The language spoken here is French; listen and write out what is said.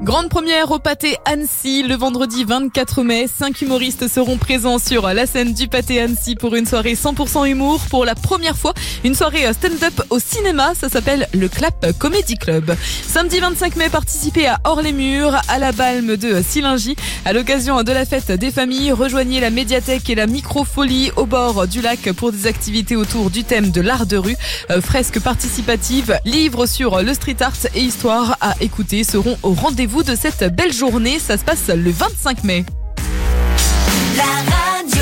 Grande première au Pâté Annecy le vendredi 24 mai. 5 humoristes seront présents sur la scène du Pâté Annecy pour une soirée 100% humour. Pour la première fois, une soirée stand-up au cinéma. Ça s'appelle le Clap Comedy Club. Samedi 25 mai, participez à Hors-les-Murs, à la Balme de Sillingy. À l'occasion de la fête des familles, rejoignez la médiathèque et la microfolie au bord du lac pour des activités autour du thème de l'art de rue. Fresques participatives, livres sur le street art et histoire à écouter seront au rendez-vous de cette belle journée. Ça se passe le 25 mai. La radio.